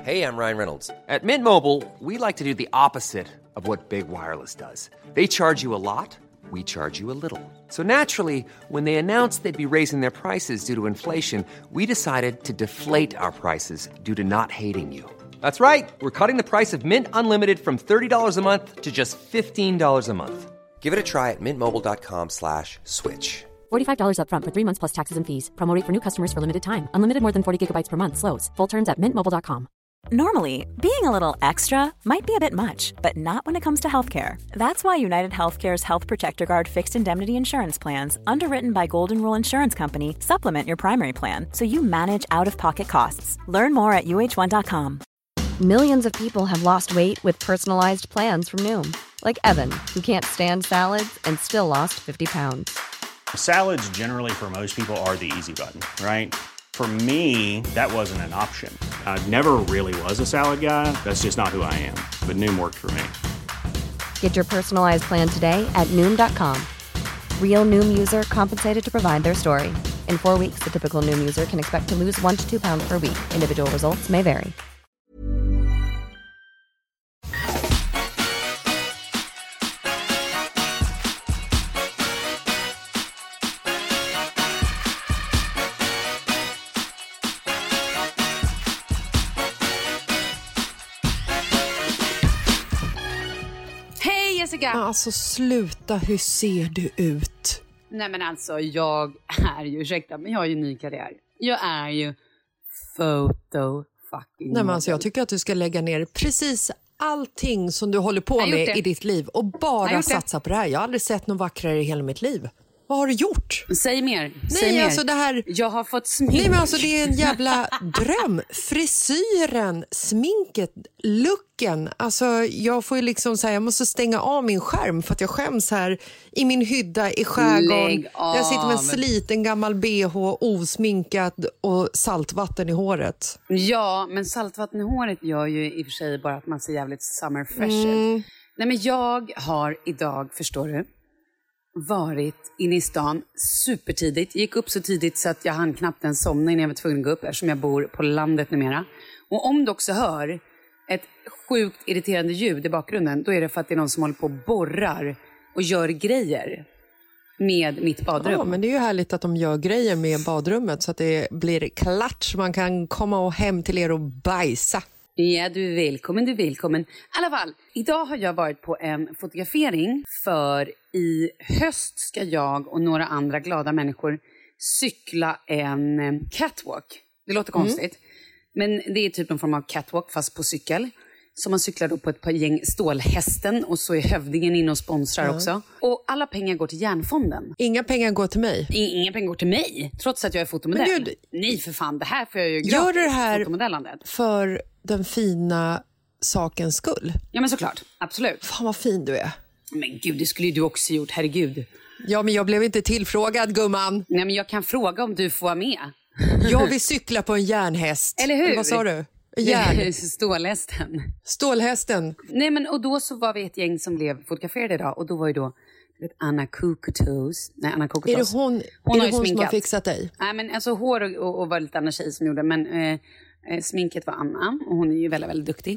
Hey, I'm Ryan Reynolds. At Mint Mobile, we like to do the opposite of what Big Wireless does. They charge you a lot, we charge you a little. So naturally, when they announced they'd be raising their prices due to inflation, we decided to deflate our prices due to not hating you. That's right. We're cutting the price of Mint Unlimited from $30 a month to just $15 a month. Give it a try at mintmobile.com/switch. $45 up front for 3 months plus taxes and fees. Promo rate for new customers for limited time. Unlimited more than 40 gigabytes per month. Slows full terms at mintmobile.com. Normally, being a little extra might be a bit much, but not when it comes to healthcare. That's why United Healthcare's Health Protector Guard fixed indemnity insurance plans, underwritten by Golden Rule Insurance Company, supplement your primary plan so you manage out-of-pocket costs. Learn more at uh1.com. Millions of people have lost weight with personalized plans from Noom. Like Evan, who can't stand salads and still lost 50 pounds. Salads generally for most people are the easy button, right? For me, that wasn't an option. I never really was a salad guy. That's just not who I am. But Noom worked for me. Get your personalized plan today at Noom.com. Real Noom user compensated to provide their story. In 4 weeks, the typical Noom user can expect to lose 1 to 2 pounds per week. Individual results may vary. Alltså sluta, hur ser du ut? Nej men alltså jag är ju, ursäkta men jag har ju en ny karriär. Jag är ju photo fucking Nej men alltså jag tycker att du ska lägga ner precis allting som du håller på med i ditt liv och bara satsa på det här. Jag har aldrig sett någon vackrare i hela mitt liv. Vad har du gjort? Säg mer. Nej, mer. Alltså det här... Jag har fått smink. Nej, men alltså det är en jävla dröm. Frisyren, sminket, looken. Alltså jag får ju liksom säga, jag måste stänga av min skärm för att jag skäms här i min hydda i skärgården. Jag sitter med en sliten gammal BH, osminkad och saltvatten i håret. Ja, men saltvatten i håret gör ju i och för sig bara att man ser jävligt summer fresh ut. Nej, men jag har idag, förstår du, varit inne i stan supertidigt. Gick upp så tidigt så att jag hann knappt ens somna innan jag var tvungen att gå upp eftersom jag bor på landet numera. Och om du också hör ett sjukt irriterande ljud i bakgrunden, då är det för att det är någon som håller på och borrar och gör grejer med mitt badrum. Ja, men det är ju härligt att de gör grejer med badrummet så att det blir klart så man kan komma och hem till er och bajsa. Ja, du är välkommen, du är välkommen. I alla fall, idag har jag varit på en fotografering för i höst ska jag och några andra glada människor cykla en catwalk. Det låter konstigt, men det är typ en form av catwalk fast på cykel. Så man cyklar då på ett par gäng Stålhästen och så är Hövdingen inne och sponsrar också. Och alla pengar går till Järnfonden. Inga pengar går till mig? Inga pengar går till mig, trots att jag är fotomodell. Men Gud, nej för fan, det här får jag ju gratis. Gör du det här för den fina sakens skull? Ja men såklart, absolut. Fan vad fin du är. Men gud, det skulle ju du också gjort, herregud. Ja men jag blev inte tillfrågad, gumman. Nej men jag kan fråga om du får vara med. Jag vill cykla på en järnhäst. Eller hur? Eller vad sa du? Stålhästen. Stålhästen. Nej men och då så var vi ett gäng som blev fotograferade idag. Och då var ju då Anna Kokotos. Nej, Anna Kokotos. Är det hon som har fixat dig? Nej men alltså hår och var lite andra tjejer som gjorde. Men sminket var Anna. Och hon är ju väldigt, väldigt duktig.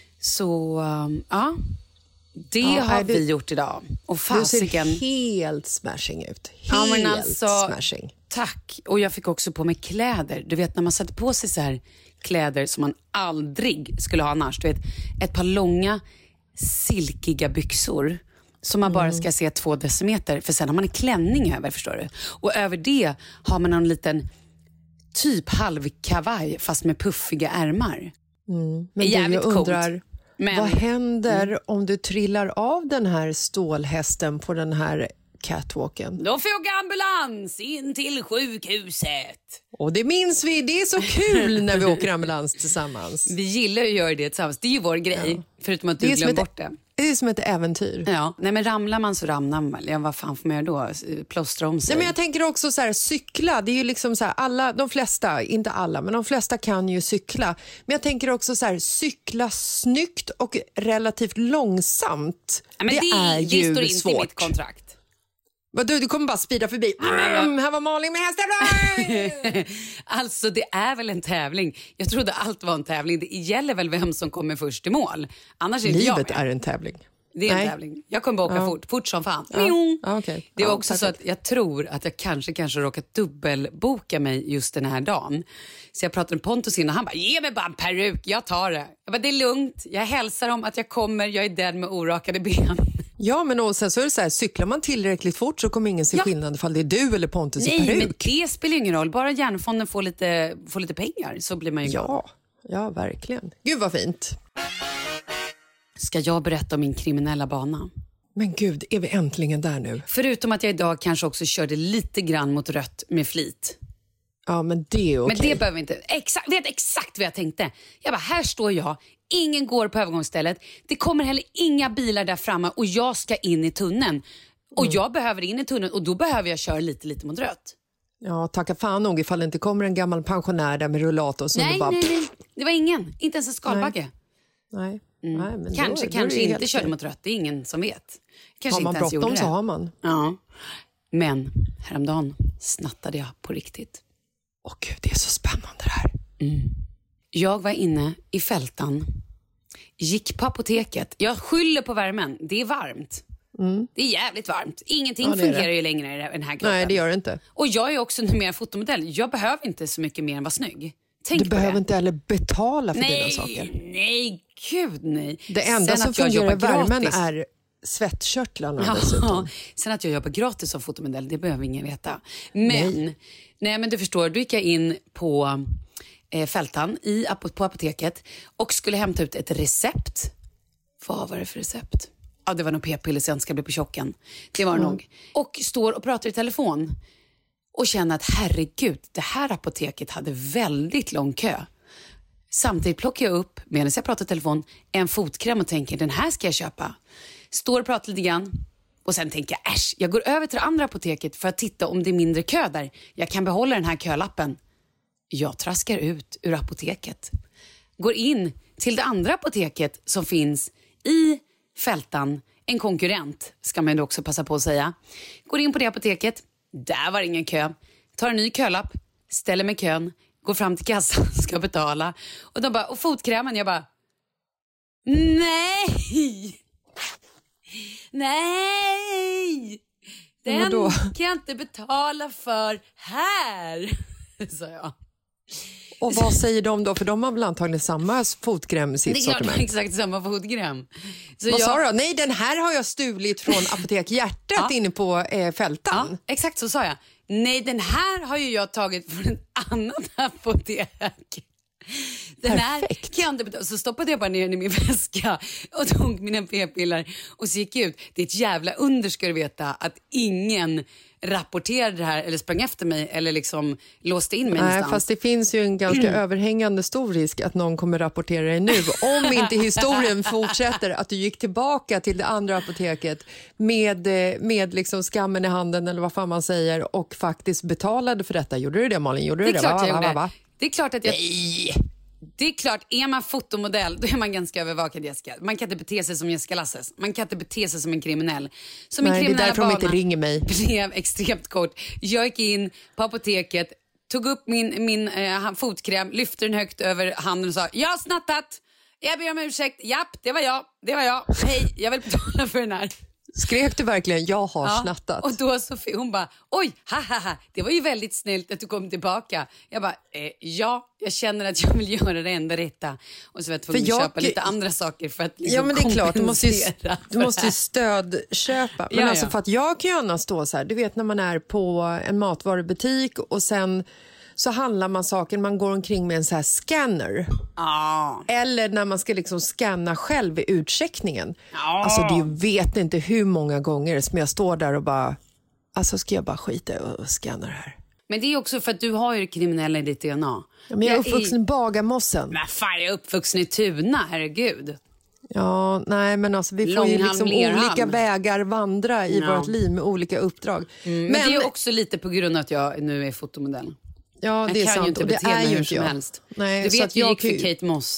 Så ja. Det har vi gjort idag. Och fasiken. Du ser helt smashing ut. Helt smashing. Tack. Och jag fick också på mig kläder. Du vet när man sätter på sig så här kläder som man aldrig skulle ha annars. Du vet, ett par långa silkiga byxor som man bara ska se 2 decimeter. För sen har man en klänning över, förstår du. Och över det har man en liten typ halvkavaj fast med puffiga ärmar. Men jag undrar, vad händer om du trillar av den här stålhästen på den här catwalken? Då får jag åka ambulans in till sjukhuset. Och det minns vi, det är så kul när vi åker ambulans tillsammans. Vi gillar att göra det tillsammans, det är ju vår grej. Ja. Förutom att du glömmer bort det. Det är som ett äventyr. Ja, nej men ramlar man så ramlar man. Ja, vad fan får man göra då? Plåstra om sig. Nej, men jag tänker också så här, cykla. Det är ju liksom så här, alla, de flesta, inte alla, men de flesta kan ju cykla. Men jag tänker också så här, cykla snyggt och relativt långsamt. Ja, men det är ju svårt. Det står inte i mitt kontrakt. Vad du kommer bara spida förbi. Här var Malin med hästar. Alltså det är väl en tävling. Jag trodde allt var en tävling. Det gäller väl vem som kommer först i mål. Annars är inte jag med. Livet är en tävling. Det är en tävling. Jag kommer bara åka fort som fan. Okay. Det var också så att jag tror att jag kanske råkat dubbelboka mig just den här dagen. Så jag pratade med Pontus innan och han bara, ge mig bara en peruk, jag tar det. Jag bara, det är lugnt, jag hälsar om att jag kommer, jag är den med orakade ben. Ja, men och sen så är det så här, cyklar man tillräckligt fort så kommer ingen se skillnad ifall det är du eller Pontus i peruk. Nej, men det spelar ingen roll. Bara Hjärnfonden får lite pengar så blir man ju glad. Ja, verkligen. Gud vad fint. Ska jag berätta om min kriminella bana? Men gud, är vi äntligen där nu? Förutom att jag idag kanske också körde lite grann mot rött med flit. Ja, men det är okej. Men det behöver inte. Vet exakt vad jag tänkte. Jag bara, här står jag. Ingen går på övergångsstället. Det kommer heller inga bilar där framme och jag ska in i tunneln. Och jag behöver in i tunneln och då behöver jag köra lite mot rött. Ja, tacka fan nog ifall det inte kommer en gammal pensionär där med rullator. Nej. Det var ingen. Inte ens en skalbagge. Nej. Nej, men kanske inte körde mot rött. Det är ingen som vet. Kanske har man bråttom så har man. Ja. Men häromdagen snattade jag på riktigt. Åh gud, det är så spännande det här. Jag var inne i Fältan. Gick på apoteket. Jag skyller på värmen. Det är varmt. Det är jävligt varmt. Ingenting fungerar ju längre i den här gruppen. Nej, det gör det inte. Och jag är också numera fotomodell. Jag behöver inte så mycket mer än vara snygg. Du behöver inte heller betala för dina saker. Nej, gud nej. Det enda som fungerar i värmen är svettkörtlarna dessutom. Sen att jag jobbar gratis som fotomodell, det behöver ingen veta. Men, nej men du förstår, då gick jag in på Fältan på apoteket och skulle hämta ut ett recept. Vad var det för recept? Ja, det var nog p-piller sen ska bli på tjocken. Det var nog. Och står och pratar i telefon och känner att herregud, det här apoteket hade väldigt lång kö. Samtidigt plockar jag upp, medan jag pratar i telefon, en fotkräm och tänker, den här ska jag köpa. Står och pratar lite grann och sen tänker jag, jag går över till det andra apoteket för att titta om det är mindre kö där. Jag kan behålla den här kölappen. Jag traskar ut ur apoteket. Går in till det andra apoteket som finns i Fältan. En konkurrent, ska man ju också passa på att säga. Går in på det apoteket. Där var ingen kö. Tar en ny kölapp. Ställer mig i kön. Går fram till kassan. Ska betala. Och de bara, och fotkrämen. Jag bara, nej. Nej. Den kan jag inte betala för här. Sa jag. Och vad säger de då? För de har väl antagligen samma fotkräm i sitt sortiment. Det är exakt samma fotkräm. Vad sa du då? Nej, den här har jag stulit från Apotek Hjärtat inne på Fältan. Ja, exakt så sa jag. Nej, den här har ju jag tagit från ett annat apotek. Den här kan jag inte betala. Så stoppade jag bara ner den i min väska och tog mina p-piller och så gick ut. Det är ett jävla under, ska du veta, att ingen rapporterade det här eller sprang efter mig eller liksom låste in mig någonstans. Fast det finns ju en ganska överhängande stor risk att någon kommer rapportera dig nu. Om inte historien fortsätter att du gick tillbaka till det andra apoteket med liksom skammen i handen eller vad fan man säger och faktiskt betalade för detta. Gjorde du det, Malin? Gjorde du det? Klart jag gjorde. Det är klart att jag... Det är klart, är man fotomodell då är man ganska övervakad, Jessica. Man kan inte bete sig som Jessica Lasses. Man kan inte bete sig som en kriminell. Som en kriminell det är därför de inte ringer mig. Blev extremt kort. Jag gick in på apoteket, tog upp min fotkräm, lyfte den högt över handen och sa, jag har snattat. Jag ber om ursäkt. Japp, det var jag. Hej, jag vill betala för den här. Skrek du verkligen, jag har snattat? Och då Sofie, hon bara, oj, haha, det var ju väldigt snällt att du kom tillbaka. Jag bara, jag känner att jag vill göra det enda rätta. Och så var jag tvungen att köpa lite andra saker för att liksom men det är klart, du måste ju stödköpa. Men alltså för att jag kan ju gärna stå så här, du vet när man är på en matvarubutik och sen så handlar man saker, man går omkring med en så här scanner. Eller när man ska liksom scanna själv i utcheckningen. Alltså du vet inte hur många gånger som jag står där och bara, alltså ska jag bara skita och scanna det här. Men det är också för att du har ju det kriminella i ditt DNA. Ja, men jag är uppvuxen i Bagarmossen. Men fan, jag är uppvuxen i Tuna, herregud. Ja, nej men alltså vi får ju liksom olika vägar vandra i vårt liv med olika uppdrag. Men det är också lite på grund av att jag nu är fotomodell. Ja, det är sant. Jag kan ju inte bete mig hur som helst. Nej, du vet, vi gick för Kate Moss.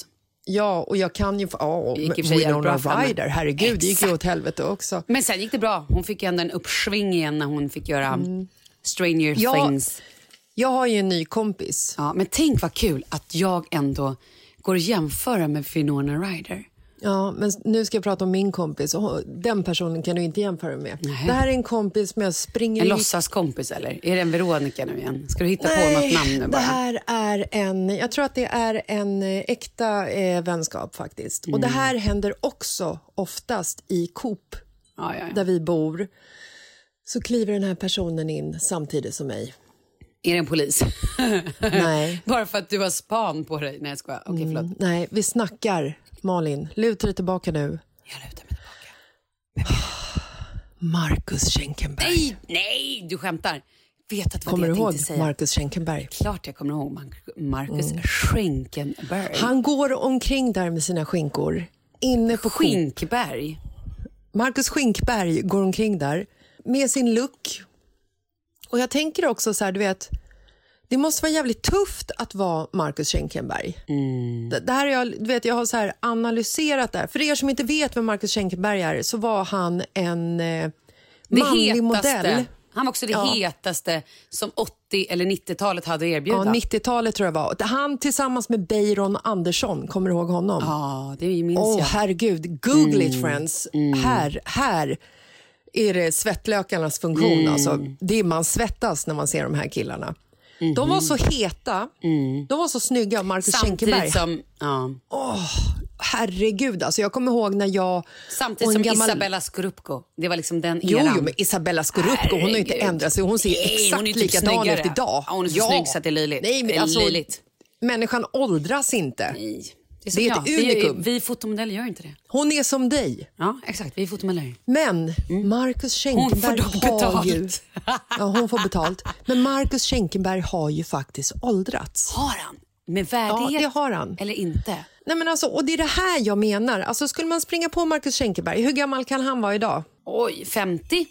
Ja, och jag kan ju... Winona Ryder, herregud, det gick ju åt helvete också. Men sen gick det bra. Hon fick ändå en uppsving igen när hon fick göra Stranger Things. Jag har ju en ny kompis. Ja, men tänk vad kul att jag ändå går att jämföra med Winona Ryder. Ja, men nu ska jag prata om min kompis. Och den personen kan du inte jämföra med. Nej. Det här är en kompis som jag springer... En låtsaskompis eller? Är det en Veronica nu igen? Ska du hitta på något namn nu bara? Det här är jag tror att det är en äkta vänskap faktiskt. Och det här händer också oftast i Coop, där vi bor. Så kliver den här personen in samtidigt som mig. Är det en polis? Nej. Bara för att du har span på dig. Nej, jag skojar. Okej, förlåt. Nej, vi snackar. Malin, luta dig tillbaka nu. Jag lutar mig tillbaka. Marcus Schenkenberg. Nej, du skämtar. Vet att vad kommer det du ihåg säga. Marcus Schenkenberg? Klart jag kommer ihåg Marcus Schenkenberg. Han går omkring där med sina skinkor. Inne på Skinkberg. Marcus Skinkberg går omkring där med sin look. Och jag tänker också så här, du vet, det måste vara jävligt tufft att vara Marcus Schenkenberg. Det här jag har så här analyserat det. För er som inte vet vem Marcus Schenkenberg är, så var han en manlig modell. Han var också det hetaste som 80- eller 90-talet hade erbjudit. Ja, 90-talet tror jag var. Han tillsammans med Beiron Andersson, kommer du ihåg honom? Ja, det minns jag. Herregud, google it friends. Här är det svettlökarnas funktion. Alltså, det är man svettas när man ser de här killarna. De var så heta, de var så snygga, Marcus Schenkenberg. Samtidigt som... Herregud, alltså jag kommer ihåg när jag... Samtidigt som Isabella Scorupco. Det var liksom den eran. Jo, men Isabella Scorupco, hon har ju inte ändrat sig. Hon ser exakt typ likadan ut idag. Ja, hon är så snygg så att det är löjligt. Nej, men alltså, människan åldras inte. Nej. Det är ett unikum. Vi fotomodeller gör inte det. Hon är som dig. Ja, exakt. Vi är fotomodeller. Men Marcus Schenkenberg har ju... Ja, hon får betalt. Men Marcus Schenkenberg har ju faktiskt åldrats. Har han? Med värdighet? Ja, det har han. Eller inte? Nej, men alltså, och det är det här jag menar. Alltså, skulle man springa på Marcus Schenkenberg, hur gammal kan han vara idag? Oj, 53.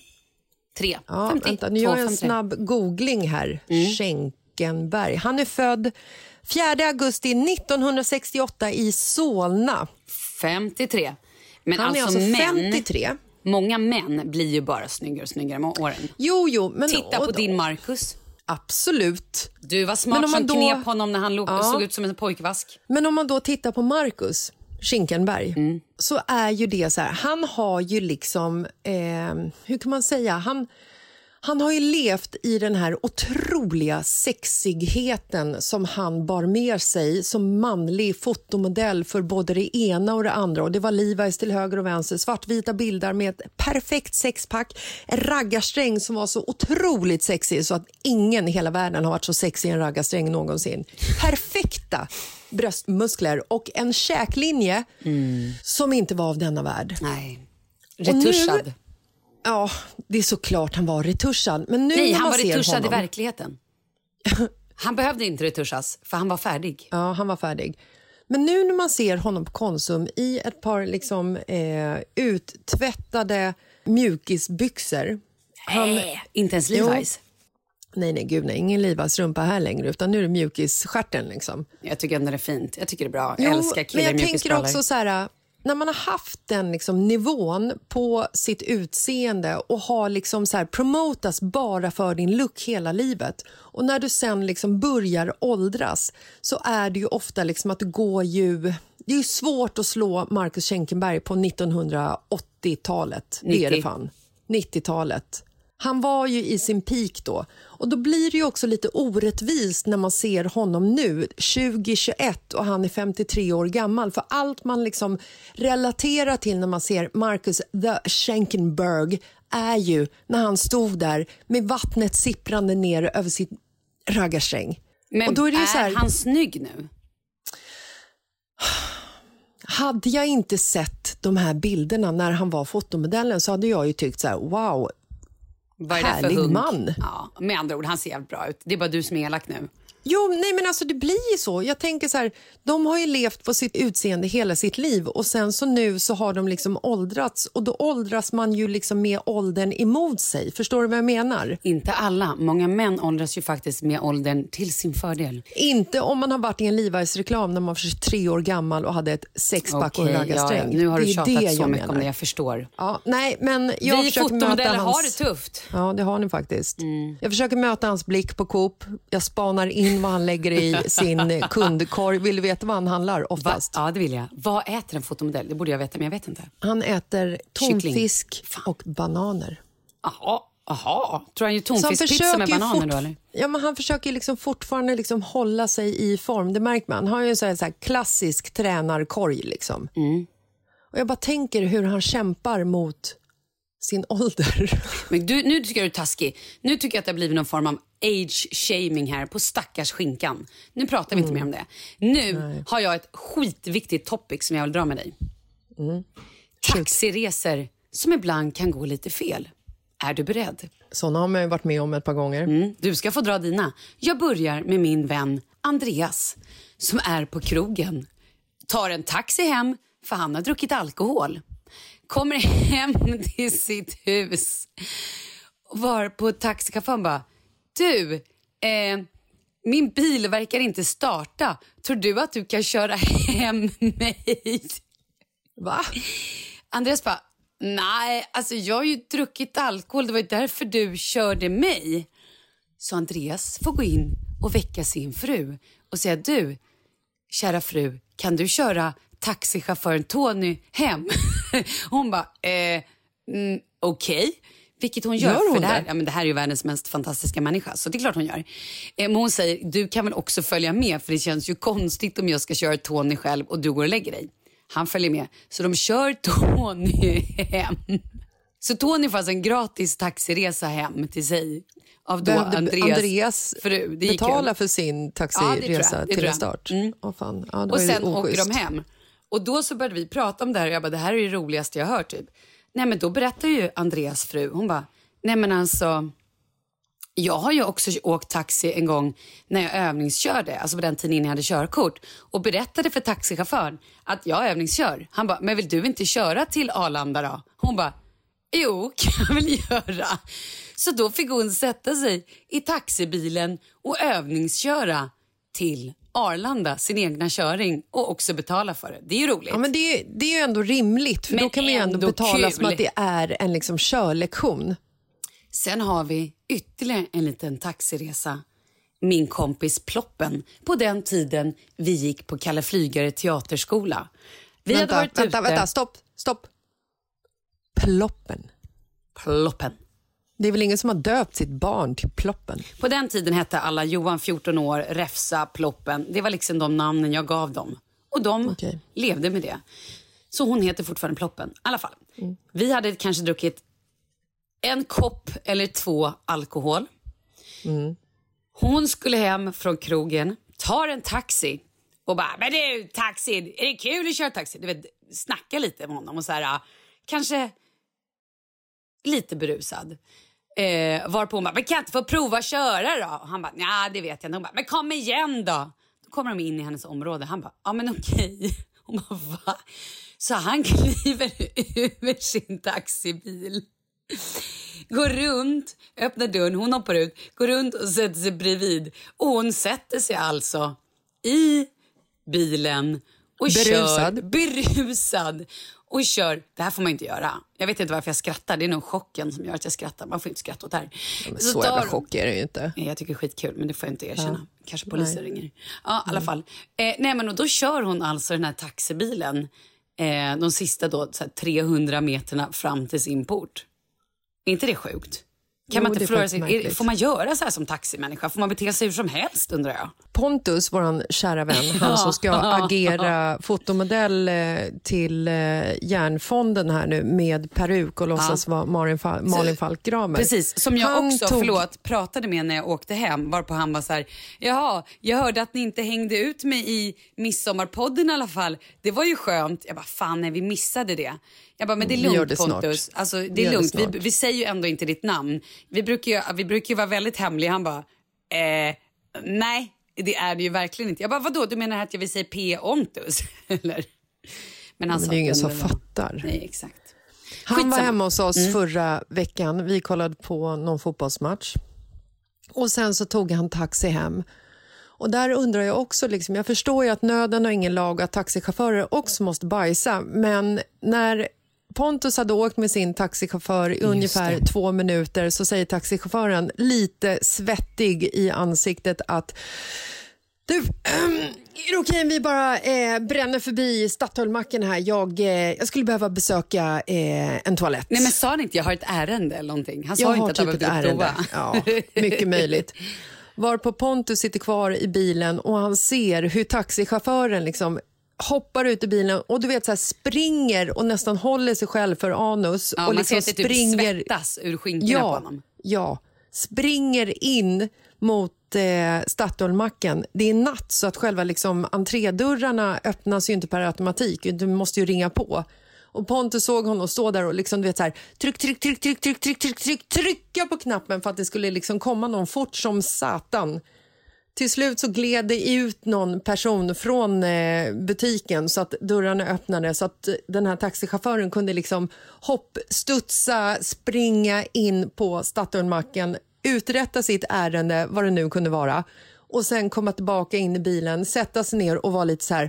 Ja, 50, vänta, nu gör jag en snabb googling här. Schenkenberg. Han är född 4 augusti 1968 i Solna. 53. Men han är alltså 53. Många män blir ju bara snyggare och snyggare med åren. Jo, men... Titta på din Marcus. Absolut. Du var smart som knep honom när han såg ut som en pojkvask. Men om man då tittar på Marcus Schenkenberg så är ju det så här, han har ju liksom, hur kan man säga, han har ju levt i den här otroliga sexigheten som han bar med sig som manlig fotomodell för både det ena och det andra. Och det var Levi's till höger och vänster, svartvita bilder med ett perfekt sexpack, en raggarsträng som var så otroligt sexig så att ingen i hela världen har varit så sexig i en raggarsträng någonsin. Perfekta bröstmuskler och en käklinje som inte var av denna värld. Nej, retuschad. Ja, det är såklart han var retuschad. Men nu nej, när han man var retuschad honom, i verkligheten. Han behövde inte retuschas, för han var färdig. Ja, han var färdig. Men nu när man ser honom på Konsum i ett par liksom, uttvättade mjukisbyxor. Inte ens Levi's. Nej, gud, nej, ingen Levi's rumpa här längre, utan nu är det mjukisstjärten liksom. Jag tycker ändå det är fint. Jag tycker det är bra. Jag älskar killar i mjukisbrallor. Men jag tänker också så här, när man har haft den liksom nivån på sitt utseende och har liksom så här promotas bara för din look hela livet, och när du sen liksom börjar åldras så är det ju ofta liksom att det går ju, det är ju svårt att slå Marcus Schenkenberg på 1980-talet. Det är det fan. 90-talet. Han var ju i sin peak då. Och då blir det ju också lite orättvist när man ser honom nu, 2021, och han är 53 år gammal. För allt man liksom relaterar till när man ser Marcus the Schenkenberg är ju när han stod där med vattnet sipprande ner över sitt raggarsträng. Men och då är det ju så här, han snygg nu? Hade jag inte sett de här bilderna när han var fotomodellen så hade jag ju tyckt så här, wow, vad är det härlig för man. Ja, med andra ord, han ser jävligt bra ut. Det är bara du som är elak nu. Jo, nej men alltså det blir ju så. Jag tänker så här, de har ju levt på sitt utseende hela sitt liv och sen så nu så har de liksom åldrats och då åldras man ju liksom med åldern emot sig. Förstår du vad jag menar? Inte alla. Många män åldras ju faktiskt med åldern till sin fördel. Inte om man har varit i en Levi's-reklam när man var 23 år gammal och hade ett sexpack och en raggarsträng. Nu har du det tjatat så mycket om det, jag förstår. Ja, nej, men jag vi fotomodeller har det tufft. Ja, det har ni faktiskt. Jag försöker möta hans blick på Coop. Jag spanar in vad han lägger i sin kundkorg. Vill du veta vad han handlar oftast? Ja, det vill jag. Vad äter en fotomodell? Det borde jag veta, men jag vet inte. Han äter tonfisk och bananer. Aha. Tror han ju tonfiskpizza med bananer då, eller? Ja, men han försöker liksom fortfarande liksom hålla sig i form. Det märker man. Han har ju en så här klassisk tränarkorg liksom. Och jag bara tänker hur han kämpar mot sin ålder. Men nu tycker jag du är taskig. Nu tycker jag att det har blivit någon form av age-shaming här på stackars skinkan. Nu pratar vi inte mer om det. Nu har jag ett skitviktigt topic som jag vill dra med dig. Taxiresor som ibland kan gå lite fel. Är du beredd? Såna har man ju varit med om ett par gånger. Du ska få dra dina. Jag börjar med min vän Andreas som är på krogen. Tar en taxi hem för han har druckit alkohol. Kommer hem till sitt hus. Var på taxichauffören bara: du, min bil verkar inte starta. Tror du att du kan köra hem mig? Va? Andreas bara: nej, alltså jag har ju druckit alkohol. Det var ju därför du körde mig. Så Andreas får gå in och väcka sin fru och säga: du, kära fru, kan du köra taxichauffören Tony hem? Hon bara, okej. Vilket hon gör hon för det här. Ja, men det här är ju världens mest fantastiska människa, så det är klart hon gör. Men hon säger: du kan väl också följa med, för det känns ju konstigt om jag ska köra Tony själv och du går och lägger dig. Han följer med. Så de kör Tony hem. Så Tony får alltså en gratis taxiresa hem till sig av då Andreas fru. Det betala för sin taxiresa till en start. Fan. Ja, och sen åker de hem. Och då så började vi prata om det här och jag bara: det här är det roligaste jag har hört typ. Nej, men då berättar ju Andreas fru. Hon bara: nej men alltså, jag har ju också åkt taxi en gång när jag övningskörde, alltså på den tiden innan jag hade körkort, och berättade för taxichauffören att jag övningskör. Han bara: men vill du inte köra till Arlanda då? Hon bara: jo, kan jag väl göra. Så då fick hon sätta sig i taxibilen och övningsköra till Arlanda, sin egna köring, och också betala för det. Det är ju roligt. Ja, men det är ju ändå rimligt, för men då kan man ju ändå betala kul. Som att det är en liksom körlektion. Sen har vi ytterligare en liten taxiresa. Min kompis Ploppen. På den tiden vi gick på Kalle Flygare teaterskola. Vi hade varit ute... Vänta, stopp. Ploppen. Det är väl ingen som har döpt sitt barn till Ploppen? På den tiden hette alla Johan 14 år, Räfsa, Ploppen. Det var liksom de namnen jag gav dem. Och de levde med det. Så hon heter fortfarande Ploppen. I alla fall. Vi hade kanske druckit en kopp eller 2 alkohol. Hon skulle hem från krogen, tar en taxi och bara: men du, taxi, är det kul att köra taxi? Du vet, snacka lite med honom och så här, kanske lite berusad. Varpå hon bara: men kan jag inte få prova att köra då? Och han bara: nej, det vet jag inte. Hon bara: men kom igen då. Då kommer de in i hennes område. Han bara: ja men okej. Hon bara: va? Så han kliver ur sin taxibil, går runt, öppnar dörren, hon hoppar ut, går runt och sätter sig bredvid. Och hon sätter sig alltså i bilen och berusad och kör. Det här får man inte göra. Jag vet inte varför jag skrattar. Det är nog chocken som gör att jag skrattar. Man får inte skratta åt det här. Ja, så jävla chock är det ju inte. Jag tycker det är skitkul, men det får jag inte erkänna. Kanske polisen ringer. Ja, i alla fall. Nej, men och då kör hon alltså den här taxibilen de sista då, så här 300 meterna fram till sin port. Är inte det sjukt? Kan man inte förlora sig? Får man göra så här som taximänniska? Får man bete sig hur som helst, undrar jag? Pontus, våran kära vän, han som ska agera fotomodell till Järnfonden här nu med peruk och låtsas vara Malin Falk Gramer. Precis, som jag pratade med när jag åkte hem, varpå han var så här: jaha, jag hörde att ni inte hängde ut mig i Midsommarpodden i alla fall. Det var ju skönt. Jag bara: fan, nej, vi missade det. Jag bara: men det är lugnt, Pontus. Alltså, det är lugnt. Vi säger ju ändå inte ditt namn. Vi brukar ju vara väldigt hemliga. Han bara: nej, Det är det ju verkligen inte. Jag bara, vadå? Du menar att jag vill säga P-ontus? Eller? Men det är ingen som fattar. Nej, exakt. Han var hemma hos oss förra veckan. Vi kollade på någon fotbollsmatch. Och sen så tog han taxi hem. Och där undrar jag också, liksom, jag förstår ju att nöden har ingen lag, att taxichaufförer också måste bajsa. Men när Pontus hade åkt med sin taxichaufför i ungefär 2 minuter så säger taxichauffören lite svettig i ansiktet att du, är det okej om vi bara bränner förbi Statoilmacken här? Jag skulle behöva besöka en toalett. Nej, men sa ni inte jag har ett ärende eller någonting? Han sa inte att han var ute och prova. Ja, mycket möjligt. Varpå Pontus sitter kvar i bilen och han ser hur taxichauffören liksom hoppar ut i bilen och du vet så här, springer och nästan håller sig själv för anus. Ja, och man liksom ser att det typ svettas ur skinkorna på honom. Ja, springer in mot Statoilmacken. Det är natt så att själva liksom entrédörrarna öppnas ju inte per automatik. Du måste ju ringa på. Och Pontus såg honom stå där och liksom, du vet så här, trycka på knappen för att det skulle liksom komma någon fort som satan. Till slut så gled det ut någon person från butiken så att dörrarna öppnade så att den här taxichauffören kunde liksom studsa, springa in på Statoilmacken, uträtta sitt ärende, vad det nu kunde vara, och sen komma tillbaka in i bilen, sätta sig ner och vara lite så här,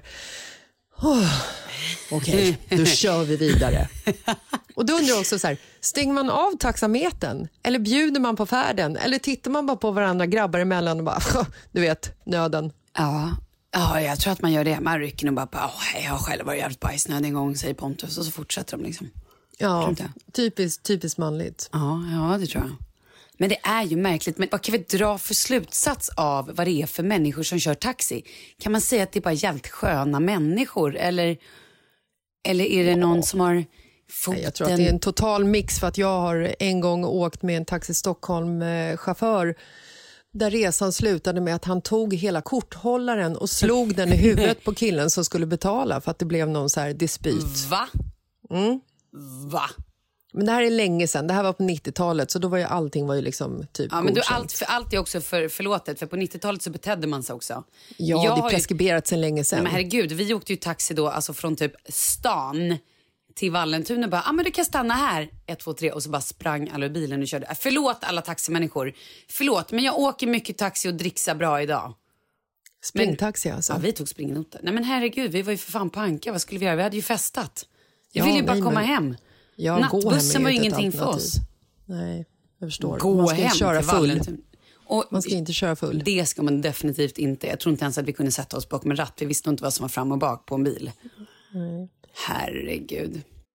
okej, då kör vi vidare. Och då undrar jag också så här, stänger man av taxametern eller bjuder man på färden eller tittar man bara på varandra grabbar emellan och bara, du vet, nöden. Ja, jag tror att man gör det. Man rycker och bara, jag har själv varit jävligt bajsnödig en gång, säger Pontus, och så fortsätter de liksom. Ja, typiskt manligt. Ja, det tror jag. Men det är ju märkligt. Men vad kan vi dra för slutsats av vad det är för människor som kör taxi? Kan man säga att det är bara jävligt sköna människor? Eller är det någon som har foten? Jag tror att det är en total mix, för att jag har en gång åkt med en Taxi Stockholm-chaufför där resan slutade med att han tog hela korthållaren och slog den i huvudet på killen som skulle betala för att det blev någon så här dispyt. Va? Va? Men det här är länge sedan. Det här var på 90-talet, så då var ju allting var ju liksom typ ja, men godkänt. allt är också förlåtet, för på 90-talet så betedde man sig också. Ja, det är preskriberat sedan länge sedan. Men herregud, vi åkte ju taxi då, alltså från typ stan till Vallentuna och bara, men du kan stanna här 1, 2, 3, och så bara sprang alla i bilen och körde. Förlåt alla taximänniskor. Förlåt, men jag åker mycket taxi och dricksar bra idag. Springtaxi alltså? Ja, vi tog springnoter. Nej men herregud, vi var ju för fan på Anka. Vad skulle vi göra? Vi hade ju festat. Jag ville ju bara komma hem. Ja, nattbussen var ju ingenting för oss. Nej, jag förstår. Man ska inte köra full. Och man ska inte köra full. Det ska man definitivt inte. Jag tror inte ens att vi kunde sätta oss bakom en ratt. Vi visste inte vad som var fram och bak på en bil. Nej. Herregud.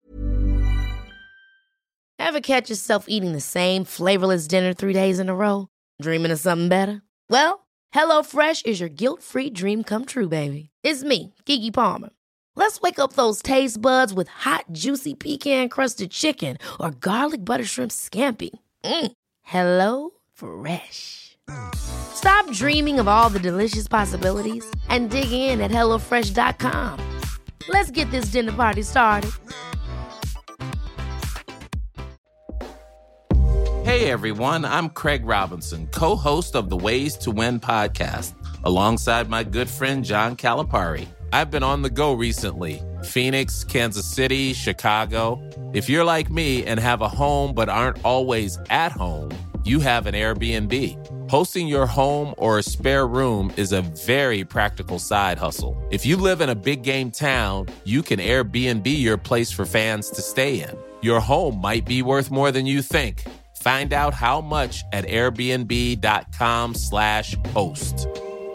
Ever catch yourself eating the same flavorless dinner 3 days in a row? Dreaming of something better? Well, HelloFresh is your guilt-free dream come true, baby. It's me, Keke Palmer. Let's wake up those taste buds with hot, juicy pecan-crusted chicken or garlic butter shrimp scampi. Hello Fresh. Stop dreaming of all the delicious possibilities and dig in at HelloFresh.com. Let's get this dinner party started. Hey everyone, I'm Craig Robinson, co-host of the Ways to Win podcast, alongside my good friend John Calipari. I've been on the go recently. Phoenix, Kansas City, Chicago. If you're like me and have a home but aren't always at home, you have an Airbnb. Hosting your home or a spare room is a very practical side hustle. If you live in a big game town, you can Airbnb your place for fans to stay in. Your home might be worth more than you think. Find out how much at airbnb.com/host.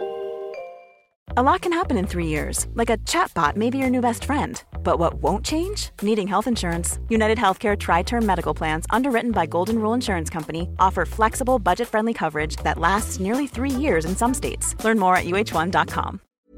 A lot can happen in 3 years, like a chatbot may be your new best friend. But what won't change? Needing health insurance. United Healthcare Tri-Term Medical Plans, underwritten by Golden Rule Insurance Company, offer flexible, budget-friendly coverage that lasts nearly 3 years in some states. Learn more at uh1.com.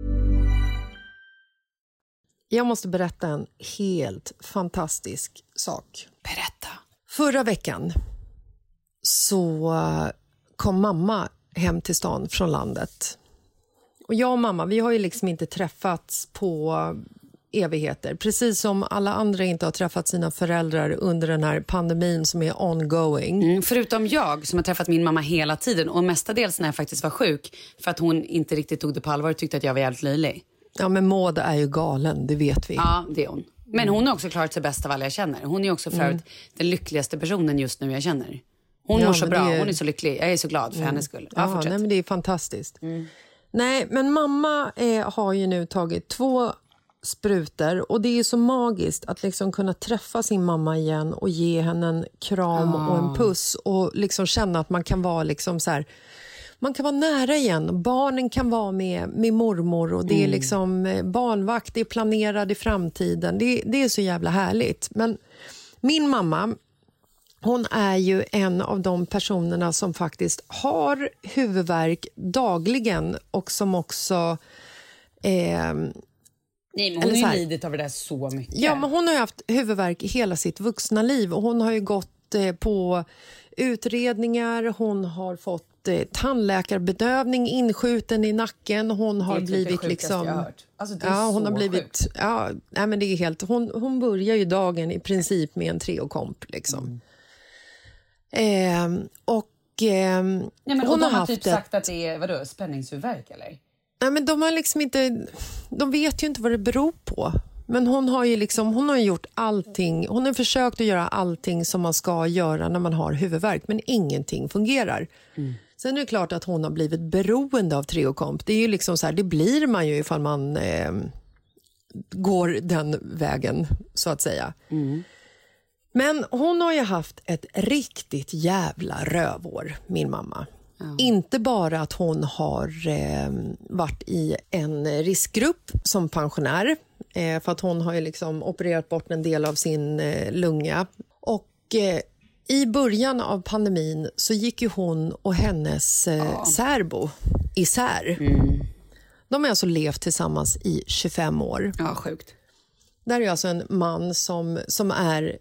Jag måste berätta en helt fantastisk sak. Berätta. Förra veckan så kom mamma hem till stan från landet. Och jag och mamma, vi har ju liksom inte träffats på evigheter. Precis som alla andra inte har träffat sina föräldrar under den här pandemin som är ongoing. Förutom jag som har träffat min mamma hela tiden och mestadels när jag faktiskt var sjuk för att hon inte riktigt tog det på allvar och tyckte att jag var jävligt löjlig. Ja, men Maud är ju galen, det vet vi. Ja, det är hon. Men hon har också klarat sig bäst av alla jag känner. Hon är också för övrigt den lyckligaste personen just nu jag känner. Hon mår så bra, hon är så lycklig. Jag är så glad för hennes skull. Ja, nej, men det är fantastiskt. Nej, men mamma har ju nu tagit 2 sprutor och det är så magiskt att liksom kunna träffa sin mamma igen och ge henne en kram och en puss och liksom känna att man kan vara liksom så här, man kan vara nära igen. Barnen kan vara med mormor och det är liksom barnvakt, det är planerad i framtiden. Det är så jävla härligt. Men min mamma, hon är ju en av de personerna som faktiskt har huvudvärk dagligen och som också... Nej, men hon har ju lidit av det där så mycket. Ja, men hon har ju haft huvudvärk i hela sitt vuxna liv och hon har ju gått på utredningar, hon har fått tandläkarbedövning inskjuten i nacken, hon har blivit liksom... Alltså, det är hon har blivit sjukt. Nej, men det är helt hon börjar ju dagen i princip med en treokomp liksom. Nej, men hon har haft typ sagt att det är spänningshuvudvärk eller? Nej, men de har liksom inte, de vet ju inte vad det beror på. Men hon har ju liksom, hon har gjort allting, hon har försökt att göra allting som man ska göra när man har huvudvärk, men ingenting fungerar. Sen är det klart att hon har blivit beroende av treokomp. Det är ju liksom så här, det blir man ju ifall man går den vägen så att säga. Men hon har ju haft ett riktigt jävla rövår, min mamma. Inte bara att hon har varit i en riskgrupp som pensionär, för att hon har ju liksom opererat bort en del av sin lunga. Och i början av pandemin så gick ju hon och hennes särbo isär. De har alltså levt tillsammans i 25 år. Ja, sjukt. Där är alltså en man som är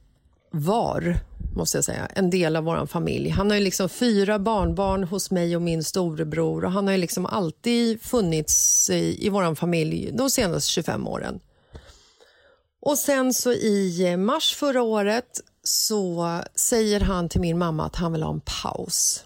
måste jag säga, en del av våran familj. Han har ju liksom 4 barnbarn hos mig och min storebror och han har ju liksom alltid funnits i våran familj de senaste 25 åren. Och sen så i mars förra året så säger han till min mamma att han vill ha en paus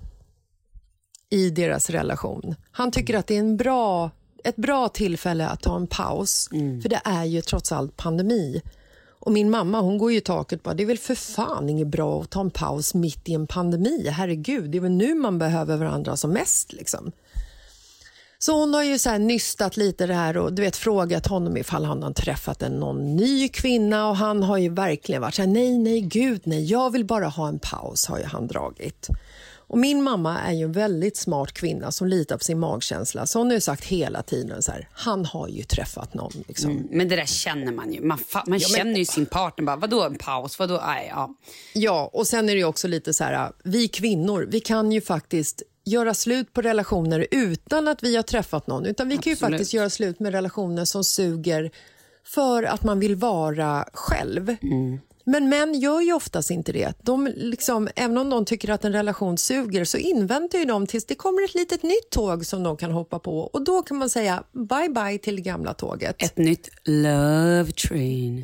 i deras relation. Han tycker att det är ett bra tillfälle att ta en paus, för det är ju trots allt pandemi. Och min mamma, hon går ju i taket på, det är väl för fan inget bra att ta en paus mitt i en pandemi. Herregud, det är väl nu man behöver varandra som mest liksom. Så hon har ju så här nystat lite det här och du vet frågat honom ifall han har träffat någon ny kvinna och han har ju verkligen varit så här, nej, jag vill bara ha en paus, har ju han dragit. Och min mamma är ju en väldigt smart kvinna som litar på sin magkänsla. Så hon har ju sagt hela tiden så här, han har ju träffat någon liksom. Men det där känner man ju. Man känner ju sin partner bara, vadå en paus? Vadå? Ja, och sen är det ju också lite så här, vi kvinnor, vi kan ju faktiskt göra slut på relationer utan att vi har träffat någon. Utan vi kan ju faktiskt göra slut med relationer som suger för att man vill vara själv. Men män gör ju oftast inte det. De liksom, även om de tycker att en relation suger så inväntar ju de tills det kommer ett litet nytt tåg som de kan hoppa på. Och då kan man säga bye bye till det gamla tåget. Ett nytt love train.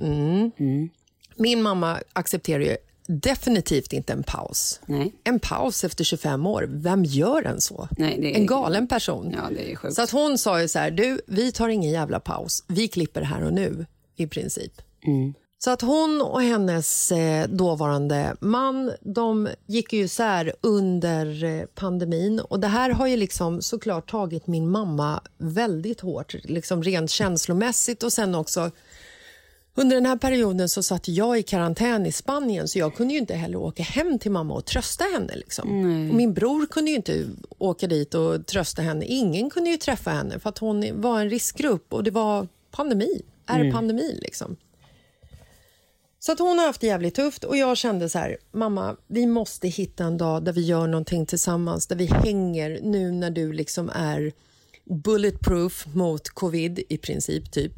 Min mamma accepterar ju definitivt inte en paus. Nej. En paus efter 25 år, vem gör en så? Nej, det är... En galen person. Ja, det är sjukt. Så att hon sa ju så här, vi tar ingen jävla paus. Vi klipper här och nu, i princip. Så att hon och hennes dåvarande man, de gick ju isär under pandemin. Och det här har ju liksom såklart tagit min mamma väldigt hårt. Liksom rent känslomässigt och sen också... Under den här perioden så satt jag i karantän i Spanien så jag kunde ju inte heller åka hem till mamma och trösta henne. Liksom. Och min bror kunde ju inte åka dit och trösta henne. Ingen kunde ju träffa henne för att hon var en riskgrupp och det var pandemi. Pandemi liksom. Så att hon har haft det jävligt tufft och jag kände så här, mamma, vi måste hitta en dag där vi gör någonting tillsammans, där vi hänger nu när du liksom är bulletproof mot covid i princip typ.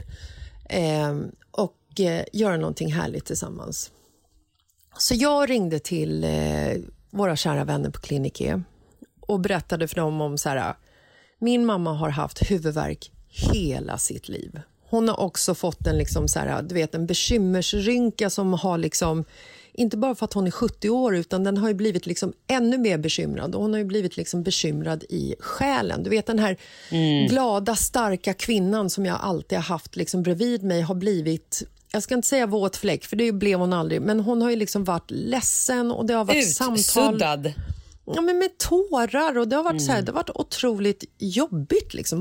Och göra någonting härligt tillsammans. Så jag ringde till våra kära vänner på Kliniké och berättade för dem om så här, min mamma har haft huvudvärk hela sitt liv. hon har också fått en, liksom så här, du vet, en bekymmersrynka som har liksom, inte bara för att hon är 70 år, utan den har ju blivit liksom ännu mer bekymrad. Och hon har ju blivit liksom bekymrad i själen. Du vet, den här glada, starka kvinnan som jag alltid har haft liksom bredvid mig har blivit, jag ska inte säga våt fläck, för det blev hon aldrig, men hon har ju liksom varit ledsen och det har varit samtal. Ja, men med tårar, och det har varit så här, det har varit otroligt jobbigt liksom,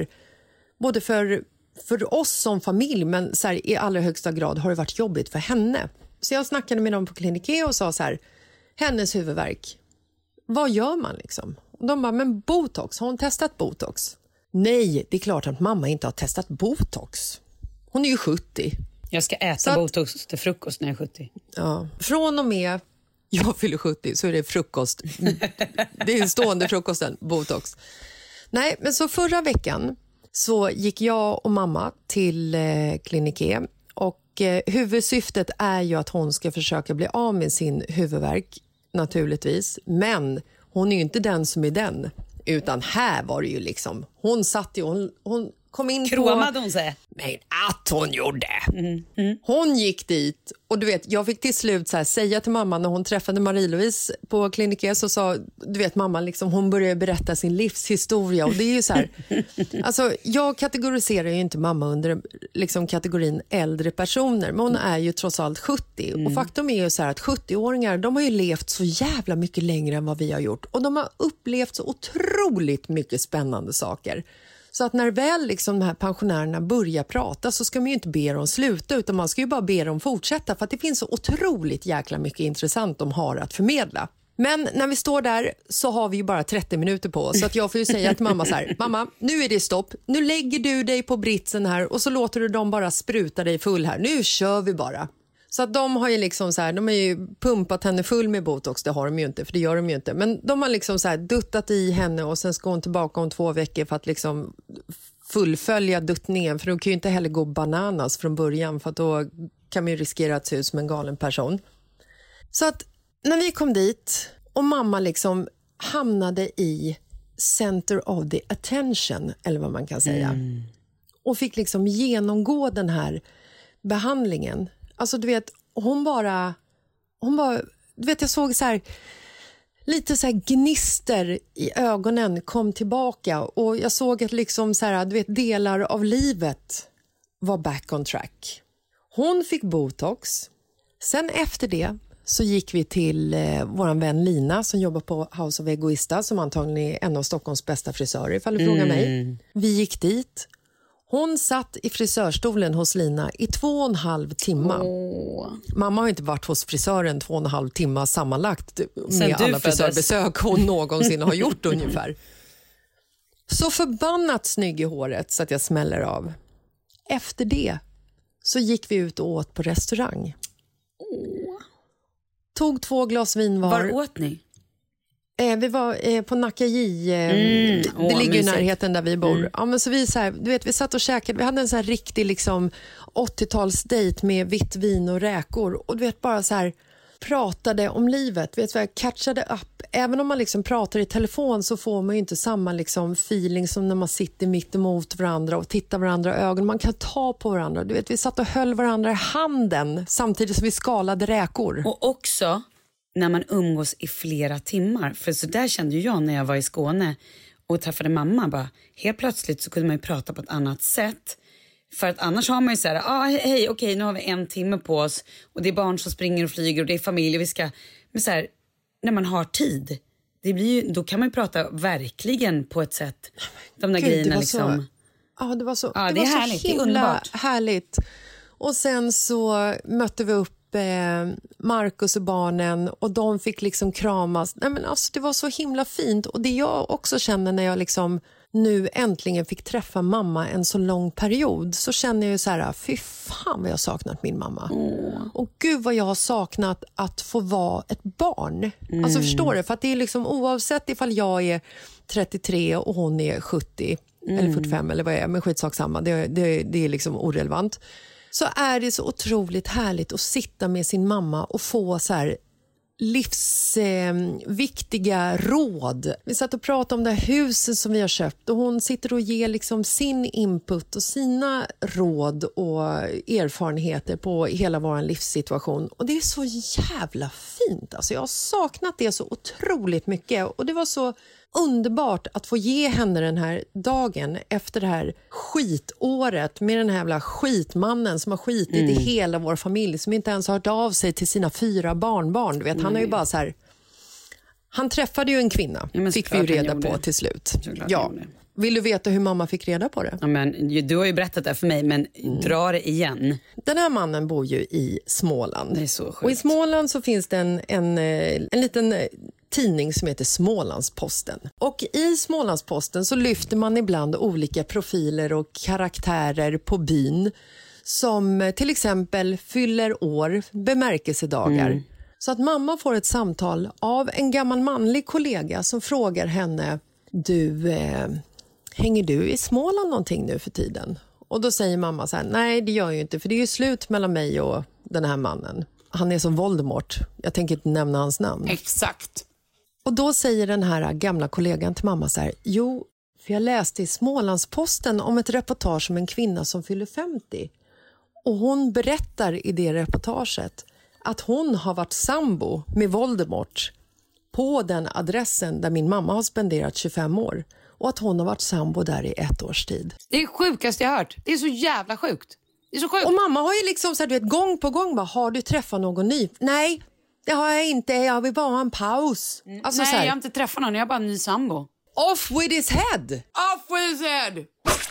både för oss som familj, men så här, i allra högsta grad har det varit jobbigt för henne. Så jag snackade med dem på Klinik och sa så här, hennes huvudvärk, vad gör man liksom? Och de bara, men botox, har hon testat botox? Nej, det är klart att mamma inte har testat botox. Hon är ju 70. Jag ska äta botox till frukost när jag är 70. Ja, från och med jag fyller 70 så är det frukost. Det är stående frukosten, botox. Nej, men så förra veckan så gick jag och mamma till Klinik och huvudsyftet är ju att hon ska försöka bli av med sin huvudvärk naturligtvis, men hon är ju inte den som är den, utan här var det ju liksom, hon satt ju, hon kom in kramade hon sig. Men att hon gjorde. Hon gick dit och du vet, jag fick till slut så här, säga till mamma när hon träffade Marie-Louise på Klinik, så sa, du vet, mamma liksom, hon började berätta sin livshistoria, och det är ju så här, alltså jag kategoriserar ju inte mamma under liksom kategorin äldre personer, men hon är ju trots allt 70 och faktum är ju så här att 70-åringar, de har ju levt så jävla mycket längre än vad vi har gjort, och de har upplevt så otroligt mycket spännande saker. Så att när väl liksom de här pensionärerna börjar prata så ska man ju inte be dem sluta, utan man ska ju bara be dem fortsätta, för att det finns så otroligt jäkla mycket intressant de har att förmedla. Men när vi står där så har vi ju bara 30 minuter på oss, så att jag får ju säga till mamma så här, mamma, nu är det stopp, nu lägger du dig på britsen här och så låter du dem bara spruta dig full här, nu kör vi bara. Så att de har ju liksom så här, de har ju pumpat henne full med botox, det har de ju inte, för det gör de ju inte. Men de har liksom så här duttat i henne och sen ska hon tillbaka om 2 veckor för att liksom fullfölja duttningen. För de kan ju inte heller gå bananas från början, för att då kan man ju riskera att se ut som en galen person. Så att när vi kom dit och mamma liksom hamnade i center of the attention, eller vad man kan säga, och fick liksom genomgå den här behandlingen. Alltså du vet, hon bara, du vet, jag såg så här, lite så här gnister i ögonen kom tillbaka, och jag såg att liksom så här, du vet, delar av livet var back on track. Hon fick botox. Sen efter det så gick vi till våran vän Lina som jobbar på House of Egoista, som antagligen är en av Stockholms bästa frisörer, ifall du frågar mig. Vi gick dit. Hon satt i frisörstolen hos Lina i 2,5 timmar. Mamma har inte varit hos frisören 2,5 timmar sammanlagt med alla frisörbesök hon någonsin har gjort ungefär. Så förbannat snygg i håret så att jag smäller av. Efter det så gick vi ut och åt på restaurang. Tog 2 glas vin var. Var åt ni? Vi var på Nakaji, det ligger i närheten där vi bor. Ja, men så vi, så här, du vet, vi satt och käkade, vi hade en så här riktig liksom 80-talsdejt med vitt vin och räkor. Och du vet, bara så här pratade om livet, vet vad, catchade upp. Även om man liksom pratar i telefon så får man ju inte samma liksom feeling som när man sitter mitt emot varandra och tittar varandra i ögonen. Man kan ta på varandra. Du vet, vi satt och höll varandra i handen samtidigt som vi skalade räkor. Och också när man umgås i flera timmar. För så där kände ju jag när jag var i Skåne och träffade mamma. Bara, helt plötsligt så kunde man ju prata på ett annat sätt. För att annars har man ju så här, hej, okej, nu har vi 1 timme på oss. Och det är barn som springer och flyger och det är familj och vi ska... Men så här, när man har tid, det blir ju, då kan man ju prata verkligen på ett sätt. De där grejerna liksom... Ja, det var så, ja, det var härligt, så himla härligt. Och sen så mötte vi upp Marcus och barnen och de fick liksom kramas. Nej, men alltså, det var så himla fint. Och det jag också känner när jag liksom nu äntligen fick träffa mamma en så lång period, så känner jag ju så här, fy fan vad jag har saknat min mamma. Och gud vad jag har saknat att få vara ett barn. Alltså förstår du? För att det är liksom oavsett ifall jag är 33 och hon är 70 eller 45 eller vad jag är, men skitsak samma. Det är liksom orelevant. Så är det så otroligt härligt att sitta med sin mamma och få så här livsviktiga råd. Vi satt och pratade om det här huset som vi har köpt och hon sitter och ger liksom sin input och sina råd och erfarenheter på hela vår livssituation. Och det är så jävla fint. Alltså jag har saknat det så otroligt mycket och det var så underbart att få ge henne den här dagen efter det här skitåret med den här jävla skitmannen som har skitit i hela vår familj, som inte ens har hört av sig till sina 4 barnbarn. Du vet, han är ju bara så här, han träffade ju en kvinna, fick vi ju reda på till slut. Ja. Vill du veta hur mamma fick reda på det? Ja, men, du har ju berättat det för mig, men dra det igen. Den här mannen bor ju i Småland. Det är så sjukt. Och i Småland så finns det en liten tidning som heter Smålandsposten. Och i Smålandsposten så lyfter man ibland olika profiler och karaktärer på byn som till exempel fyller år, bemärkelsedagar. Så att mamma får ett samtal av en gammal manlig kollega som frågar henne: du, hänger du i Småland någonting nu för tiden? Och då säger mamma så här: nej det gör jag ju inte, för det är ju slut mellan mig och den här mannen. Han är som Voldemort, jag tänker inte nämna hans namn. Exakt. Och då säger den här gamla kollegan till mamma så här: jo, för jag läste i Smålandsposten om ett reportage om en kvinna som fyller 50. Och hon berättar i det reportaget att hon har varit sambo med Voldemort på den adressen där min mamma har spenderat 25 år. Och att hon har varit sambo där i 1 års tid. Det är sjukaste jag hört. Det är så jävla sjukt. Det är så sjukt. Och mamma har ju liksom så här, du vet, gång på gång bara: har du träffat någon ny? Nej, det har jag inte. Jag vill bara ha en paus. Alltså, nej, så här, jag har inte träffat någon. Jag har bara en ny sambo. Off with his head! Off with his head!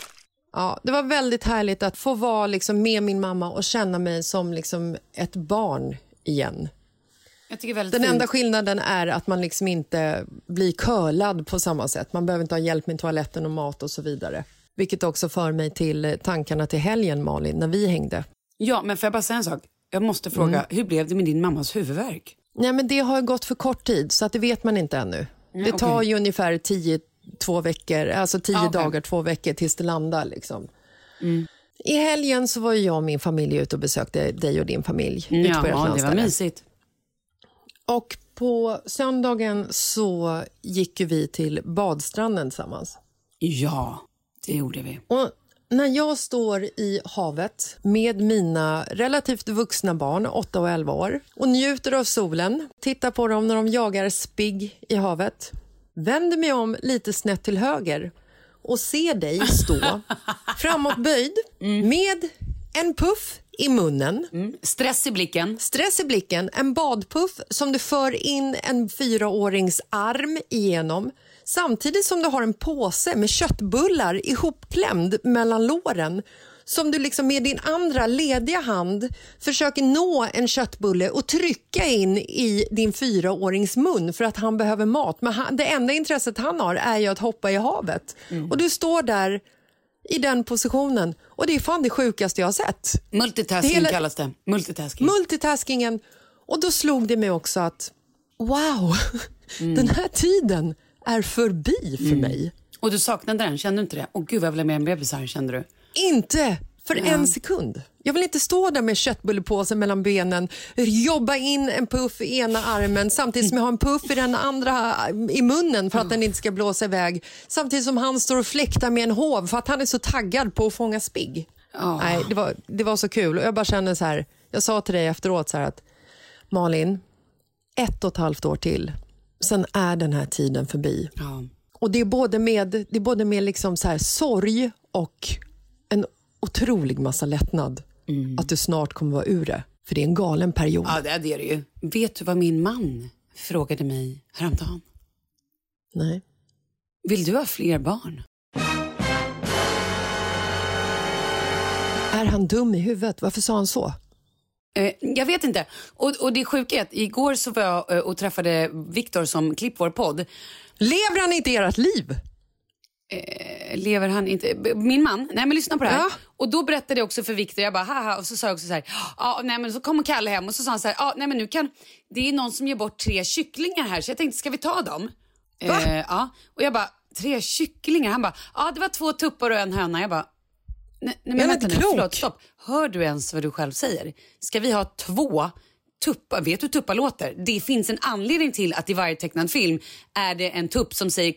Ja, det var väldigt härligt att få vara liksom med min mamma och känna mig som liksom ett barn igen. Jag tycker väldigt Den fint. enda skillnaden är att man liksom inte blir curlad på samma sätt. Man behöver inte ha hjälp med toaletten och mat och så vidare. Vilket också för mig till tankarna till helgen, Malin, när vi hängde. Ja, men får jag bara säga en sak? Jag måste fråga, hur blev det med din mammas huvudvärk? Nej, men det har gått för kort tid så att det vet man inte ännu. Det tar ju ungefär 10 dagar, 2 veckor tills det landar liksom. I helgen så var jag och min familj ute och besökte dig och din familj. Ja, det var mysigt. Och på söndagen så gick vi till badstranden tillsammans. Ja, det gjorde vi. Och när jag står i havet med mina relativt vuxna barn, 8 och 11 år, och njuter av solen, tittar på dem när de jagar spigg i havet, vänder mig om lite snett till höger och ser dig stå framåtböjd med en puff i munnen. Stress i blicken. Stress i blicken, en badpuff som du för in en 4-årings arm igenom. Samtidigt som du har en påse med köttbullar ihopklämd mellan låren. Som du liksom med din andra lediga hand försöker nå en köttbulle och trycka in i din 4-årings mun för att han behöver mat. Men det enda intresset han har är ju att hoppa i havet. Och du står där i den positionen. Och det är fan det sjukaste jag har sett. Multitasking kallas det. Multitaskingen. Och då slog det mig också att wow, den här tiden är förbi för mig. Och du saknade den, kände du inte det? Gud vad jag blev med en bebisar, kände du? Inte för en sekund. Jag vill inte stå där med köttbullepåsen mellan benen, jobba in en puff i ena armen samtidigt som jag har en puff i den andra i munnen för att den inte ska blåsa iväg. Samtidigt som han står och fläktar med en hov för att han är så taggad på att fånga spigg. Nej, det var så kul. Och jag bara kände så här, jag sa till dig efteråt så här att Malin, 1,5 år till, sen är den här tiden förbi. Ja. Och det är både med liksom så här sorg och en otrolig massa lättnad att du snart kommer vara ur det. För det är en galen period. Ja, det är det ju. Vet du vad min man frågade mig häromdagen? Nej. Vill du ha fler barn? Är han dum i huvudet? Varför sa han så? Jag vet inte. Och det är sjukt. Igår så var jag och träffade Viktor som klipp vår podd. Lever han inte i ert liv? Lever han inte? Min man? Nej, men lyssna på det här. Ja. Och då berättade jag också för Viktor, jag bara haha, och så sa jag också så här, nej men så kom Kalle hem och så sa han så här, nej men nu kan, det är någon som ger bort 3 kycklingar här så jag tänkte, ska vi ta dem? Ja. Och jag bara, 3 kycklingar? Han bara, det var 2 tuppar och en höna. Jag bara, nej men vänta nu, förlåt, stopp. Hör du ens vad du själv säger? Ska vi ha 2 tuppa, vet du tuppa låter? Det finns en anledning till att i varje tecknad film är det en tupp som säger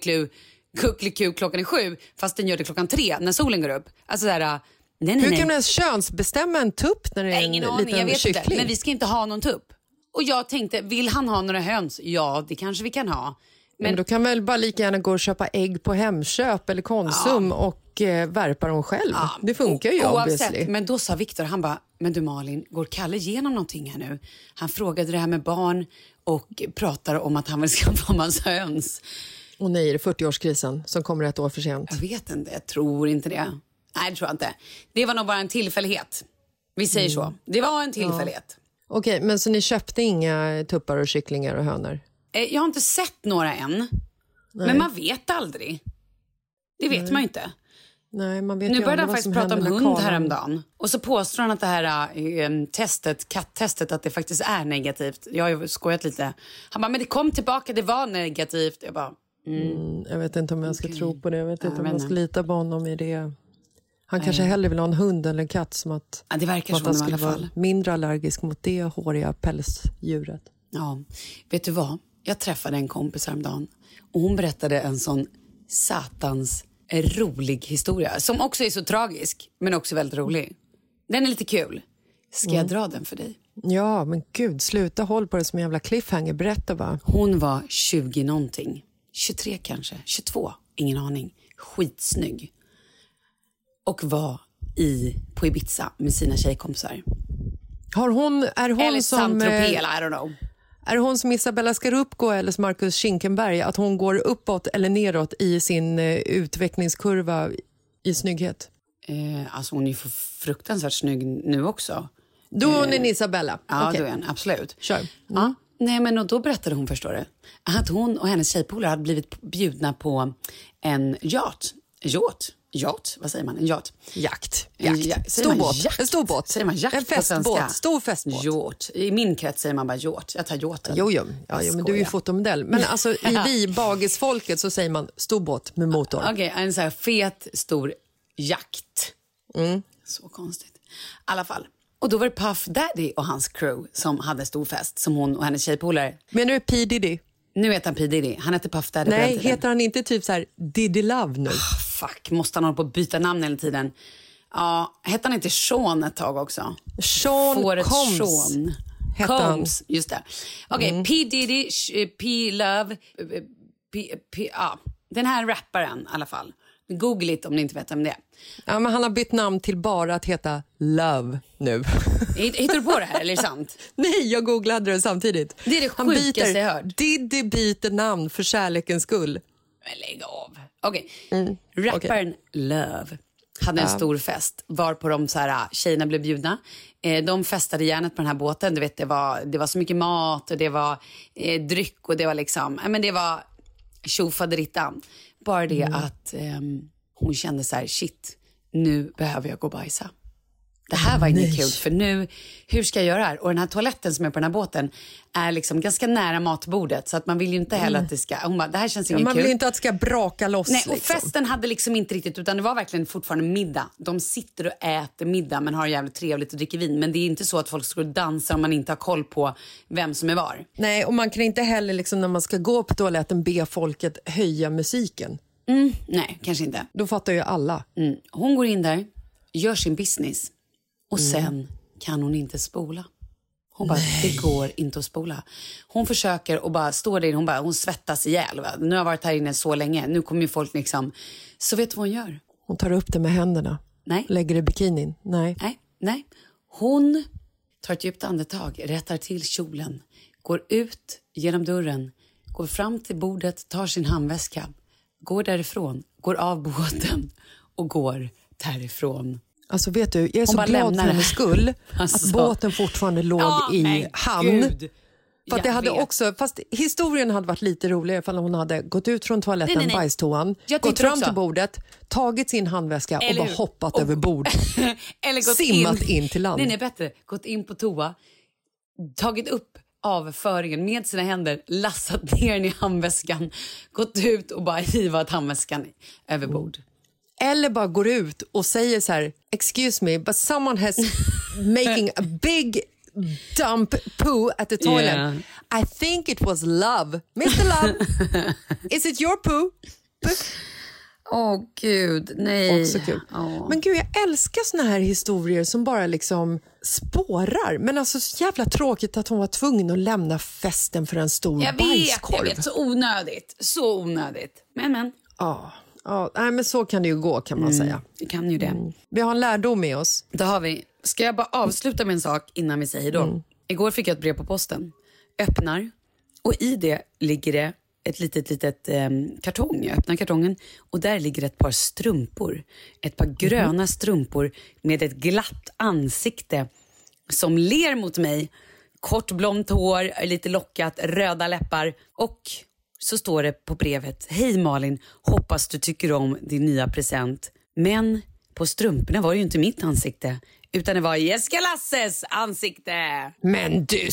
kuckeliku klockan är 7, fast den gör det klockan 3 när solen går upp. Alltså såhär, nej. Hur kan man ens könsbestämma en tupp när det är en liten jag vet kyckling? inte, men vi ska inte ha någon tupp. Och jag tänkte, vill han ha några höns? Ja, det kanske vi kan ha. Men då kan väl bara lika gärna gå och köpa ägg på Hemköp eller Konsum och värpa dem själv. Det funkar ju obviously. Men då sa Viktor, han bara, men du Malin, går Kalle igenom någonting här nu? Han frågade det här med barn och pratar om att han vill skaffa massa höns. Och nej, är det 40-årskrisen som kommer ett år för sent? Jag vet inte, jag tror inte det. Nej, det tror jag inte. Det var nog bara en tillfällighet. Vi säger så. Det var en tillfällighet. Okej, men så ni köpte inga tuppar och kycklingar och hönor? Jag har inte sett några än. Nej. Men man vet aldrig. Det vet man ju inte. Nej, man vet nu ju började han faktiskt prata om hund Karlan... häromdagen. Och så påstår han att det här katttestet, att det faktiskt är negativt. Jag har ju skojat lite. Han bara, men det kom tillbaka, det var negativt. Jag bara... jag vet inte om jag ska tro på det. Jag vet inte om jag ska lita på honom i det. Han kanske hellre vill ha en hund eller en katt, som att, det verkar att han skulle i alla fall vara mindre allergisk mot det håriga pälsdjuret. Ja, vet du vad? Jag träffade en kompis häromdagen och hon berättade en sån satans rolig historia som också är så tragisk, men också väldigt rolig. Den är lite kul. Ska jag dra den för dig? Ja, men gud, sluta håll på det som en jävla cliffhanger. Berätta bara. Hon var 20 någonting. 23 kanske, 22, ingen aning. Skitsnygg. Och var på Ibiza med sina tjejkompisar. Är hon eller som Saint-Tropez, I don't know. Är hon som Isabella Skarupko eller som Marcus Schinkenberg, att hon går uppåt eller neråt i sin utvecklingskurva i snygghet? Alltså hon är ju fruktansvärt snygg nu också. Då är hon en Isabella. Ja, okay. Då är hon, absolut. Kör. Ja, nej, men och då berättade hon, förstår du, att hon och hennes tjejpolare hade blivit bjudna på en yacht, vad säger man? En yacht. Jakt. En stor båt. Säger man jakt? En festbåt. Stor festbåt. Yacht. I min krets säger man bara yacht. Jag tar yachten. Jo, men du är ju fotomodell. Men alltså i bagisfolket så säger man stor båt med motor. Okej, en så här fet, stor jakt. Så konstigt. I alla fall. Och då var det Puff Daddy och hans crew som hade stor fest, som hon och hennes tjejpolare. Men nu är P. Diddy. Nu heter han P. Diddy. Han heter Puff Daddy. Nej, heter han inte typ så här Diddy Love nu? Fuck, måste han hålla på att byta namn hela tiden? Ja, hette han inte Sean ett tag också? Sean Combs. Just det. Okej, P. Diddy, P. Love, den här rapparen i alla fall. Google it om ni inte vet om det. Ja, men han har bytt namn till bara att heta Love nu. Hittar du på det här, eller är det sant? Nej, jag googlade det samtidigt. Det är det sjukaste jag hört. Diddy byter namn för kärlekens skull. Men lägg av. Okej. Rapparen Love hade en stor fest var på de så här tjejerna blev bjudna. De festade järnet på den här båten. Du vet, det var så mycket mat och det var dryck och det var liksom, men det var tjofaderittan. Bara det att hon kände så här, shit, nu behöver jag gå och bajsa. Det här var inte kul, för nu, hur ska jag göra här? Och den här toaletten som är på den här båten är liksom ganska nära matbordet, så att man vill ju inte heller att det ska, hon bara, det här känns inget man kul. vill inte att det ska braka loss. Nej, och liksom. festen hade liksom inte riktigt, utan det var verkligen fortfarande middag. De sitter och äter middag men har jävligt trevligt och dricker vin. Men det är inte så att folk ska dansa om man inte har koll på vem som är var. Nej, och man kan inte heller liksom, när man ska gå på toaletten, be folket höja musiken. Nej, kanske inte. Då fattar ju alla. Hon går in där, gör sin business och sen kan hon inte spola. Hon bara, det går inte att spola. Hon försöker och bara står där, hon svettas ihjäl. Va? Nu har jag varit här inne så länge, nu kommer ju folk liksom. Så vet du vad hon gör? Hon tar upp det med händerna. Nej. Lägger det i bikinin. Nej. Hon tar ett djupt andetag, rättar till kjolen, går ut genom dörren, går fram till bordet, tar sin handväska, går därifrån, går av båten och går därifrån. Alltså vet du, jag är så glad för hennes skull att båten fortfarande låg i hamn. Gud. För att det hade också, fast historien hade varit lite roligare ifall hon hade gått ut från toaletten, bajstoan, gått fram till bordet, tagit sin handväska och bara hoppat över bord. Eller gått simmat in till land. Nej, bättre. Gått in på toa, tagit upp avföringen med sina händer, lassat ner den i handväskan, gått ut och bara hivat handväskan över bord. Eller bara går ut och säger så här, excuse me, but someone has making a big dump poo at the toilet. Yeah. I think it was love. Mr. Love, is it your poo? Åh gud, nej. Också kul. Men gud, jag älskar såna här historier som bara liksom spårar. Men alltså så jävla tråkigt att hon var tvungen att lämna festen för en stor bajskorv. Jag vet, så onödigt. Så onödigt. Men. Nej, men så kan det ju gå, kan man säga. Vi kan ju det. Vi har en lärdom med oss. Det har vi. Ska jag bara avsluta med en sak innan vi säger då? Igår fick jag ett brev på posten. Öppnar. Och i det ligger det ett litet kartong. Jag öppnar kartongen och där ligger ett par strumpor. Ett par gröna strumpor med ett glatt ansikte som ler mot mig. Kort blont hår, lite lockat, röda läppar. Och så står det på brevet: Hej Malin, hoppas du tycker om din nya present. Men på strumporna var det ju inte mitt ansikte, utan det var Jessica Lasses ansikte. Men du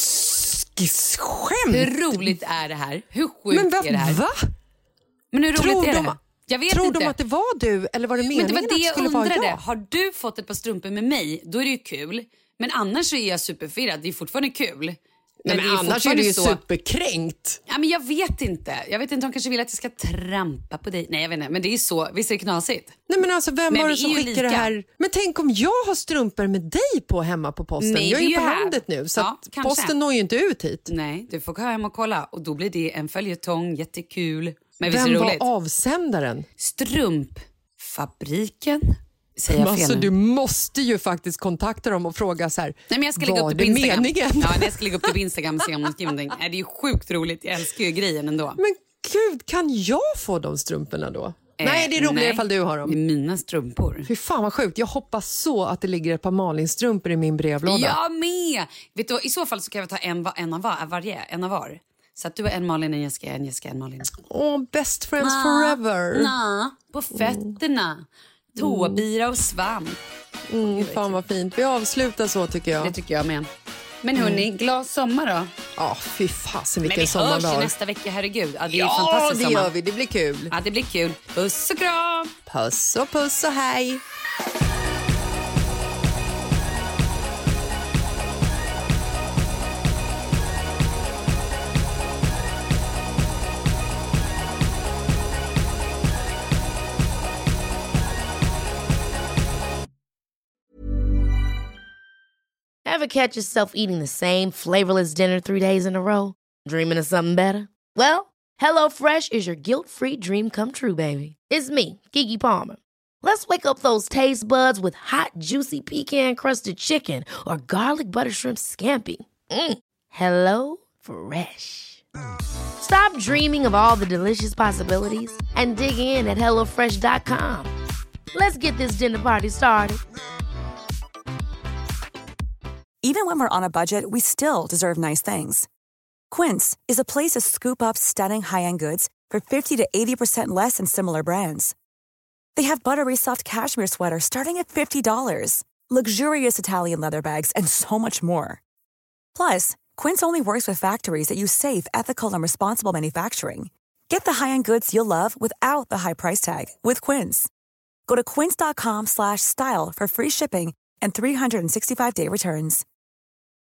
skämt! Hur roligt är det här? Hur sjukt är det här? Va? Men hur roligt är det? Jag vet tror inte. de att det var du, eller var det meningen Men det var det att det skulle vara jag? Har du fått ett par strumpor med mig, då är det ju kul. Men annars så är jag superfirrad. Det är fortfarande kul. Men annars är det ju superkränkt. Ja, men jag vet inte. De kanske vill att jag ska trampa på dig. Nej, jag vet inte. Men det är så. Visst är det knasigt? Nej, men alltså, vem var det som skickade det här? Men tänk om jag har strumpor med dig på hemma på posten. Nej, jag är ju på här. landet nu, så att kanske. posten når ju inte ut hit. Nej, du får gå hem och kolla. Och då blir det en följetong. Jättekul. Men vem var roligt? Avsändaren? Strumpfabriken. Säger jag fel? Alltså, du måste ju faktiskt kontakta dem och fråga så här. Nej, men jag ska lägga upp det på Instagram. Ja, jag ska lägga upp det på Instagram och se om de skriver någonting. Nej, det är ju sjukt roligt. Jag älskar ju grejen ändå. Men gud, kan jag få de strumporna då? Nej, det är roligare ifall du har dem. Det är mina strumpor. Fy fan vad sjukt. Jag hoppas så att det ligger ett par Malin-strumpor i min brevlåda. Jag med! Vet du, i så fall så kan jag ta en av var. Så att du är en Malin, en Jessica, en Malin. Best friends forever. På fötterna. Tåbira och svamp. Fan vad fint. Vi avslutar så, tycker jag. Det tycker jag med. Men hörni, glad sommar då. Ja, fy fasen vilken sommar. Men vi hörs nästa vecka, herregud. Ja, det är fantastiskt sommar. Ja, det gör vi. Det blir kul. Ja, det blir kul. Puss och kram. Puss och hej. Ever catch yourself eating the same flavorless dinner 3 days in a row? Dreaming of something better? Well, HelloFresh is your guilt-free dream come true, baby. It's me, Keke Palmer. Let's wake up those taste buds with hot, juicy pecan-crusted chicken or garlic butter shrimp scampi. Hello Fresh. Stop dreaming of all the delicious possibilities and dig in at HelloFresh.com. Let's get this dinner party started. Even when we're on a budget, we still deserve nice things. Quince is a place to scoop up stunning high-end goods for 50 to 80% less than similar brands. They have buttery soft cashmere sweaters starting at $50, luxurious Italian leather bags, and so much more. Plus, Quince only works with factories that use safe, ethical, and responsible manufacturing. Get the high-end goods you'll love without the high price tag with Quince. Go to quince.com/style for free shipping and 365-day returns.